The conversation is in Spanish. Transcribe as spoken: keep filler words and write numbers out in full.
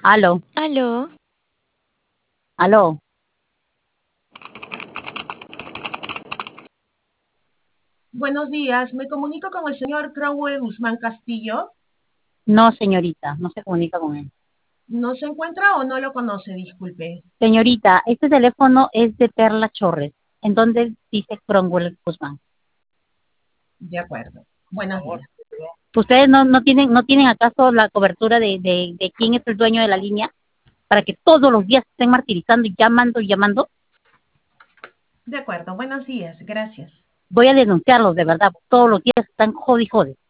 Aló, Aló, aló. Buenos días, me comunico con el señor Cromwell Guzmán Castillo. No, señorita, no se comunica con él. ¿No se encuentra o no lo conoce? Disculpe. Señorita, este teléfono es de Perla Chorres. ¿En dónde dice Cromwell Guzmán? De acuerdo. Buenos días. ¿Ustedes no, no tienen no tienen acaso la cobertura de, de, de quién es el dueño de la línea para que todos los días estén martirizando y llamando y llamando? De acuerdo, buenos días. Gracias. Voy a denunciarlos, de verdad. Todos los días están jodi jode.